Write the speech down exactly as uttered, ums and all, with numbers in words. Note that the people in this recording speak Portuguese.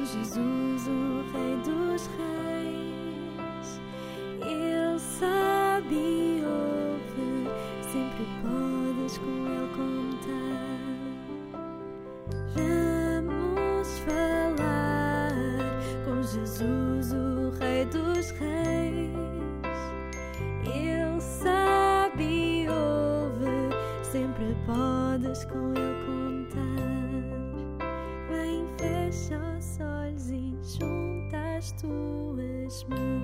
Jesus, o Rei dos Reis. Ele sabe e ouve, sempre podes com Ele contar. Vamos falar com Jesus, o Rei dos Reis. Ele sabe e ouve, sempre podes com Ele contar. Vem, fecha os olhos e junta as tuas mãos.